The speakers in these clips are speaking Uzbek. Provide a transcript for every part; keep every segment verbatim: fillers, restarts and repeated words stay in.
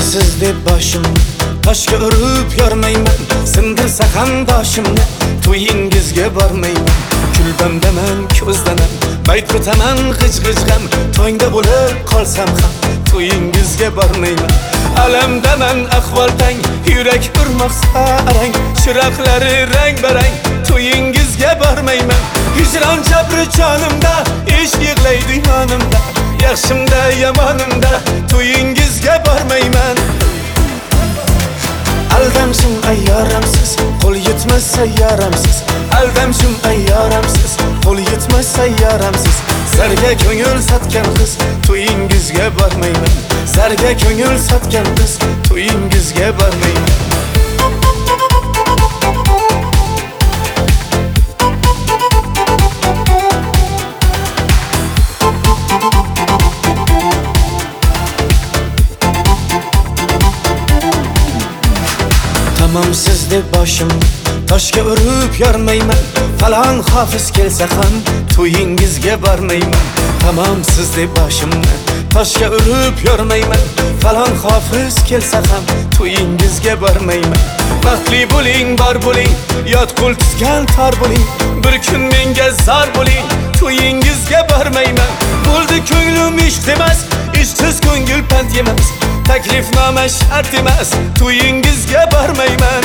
siz deb boshimni toshga urib yormayman. Sindirsa ham boshimni to'yingizga bormayman. Kulbamdaman, ko'zdaman, bayt ko'taman g'ij-g'ijg'am. To'yingda bo'lib qolsam ham to'yingizga bormayman. Alamdaman, ahvol tang, yurak urmoqsa arang. Chiroqlari rang-barang, to'yingizga bormayman. Hijron jabri jonimda, ish yig'laydi yonimda. Yaxshimda, yomonimda to'yingizga bormayman. Aldamshim ayyoramsiz, qo'l yetmas sayyoramsiz. Aldamshim ayyoramsiz, qo'l yetmas sayyoramsiz. Zarga ko'ngil sotgan qiz, to'yingizga bormayman. Zarga ko'ngil sotgan qiz, to'yingizga bormayman. Tamam siz deb boshimni toshga urib yormayman. Falon hofiz kelsa ham to'yingizga bormayman. Tamam siz deb boshimni toshga urib yormayman. Falon hofiz kelsa ham to'yingizga bormayman. Baxtli bo'ling, bor bo'ling, yot qo'l tutgan tor bo'ling. Bir kun menga zor bo'ling, to'yingizga bormayman. Bo'ldi ko'nglim ishq emas, ishsiz ko'ngil pand yemas. Taklifnoma shart emas, to'yingizga bormayman.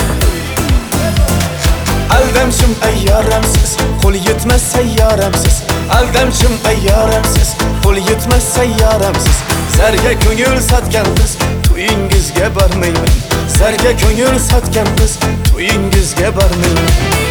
Aldamshim ayyoramsiz, qo'l yetmas sayyoramsiz. Aldamshim ayyoramsiz, qo'l yetmas sayyoramsiz. Zarga ko'ngil sotgan qiz, to'yingizga bormayman. Zarga ko'ngil sotgan qiz, to'yingizga bormayman.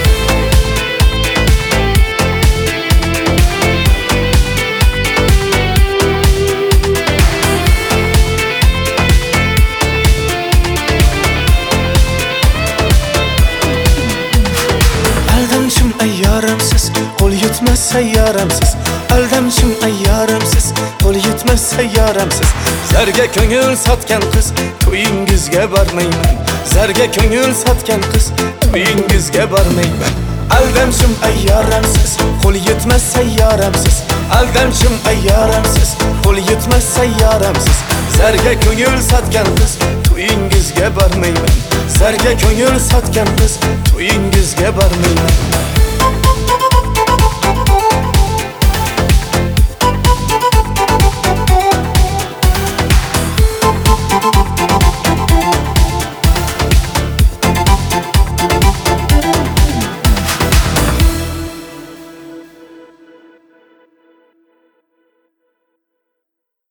Aldamshim ayyoramsiz, qo'l yetmas sayyoramsiz. Aldamshim ayyoramsiz, qo'l yetmas sayyoramsiz. Zarga ko'ngil sotgan qiz, to'yingizga bormayman. Zarga ko'ngil sotgan qiz, to'yingizga bormayman. Aldamshim ayyoramsiz, qo'l yetmas sayyoramsiz. Aldamshim ayyoramsiz, qo'l yetmas sayyoramsiz. Zarga ko'ngil sotgan qiz, to'yingizga bormayman. Zarga ko'ngil sotgan qiz, to'yingizga bormayman.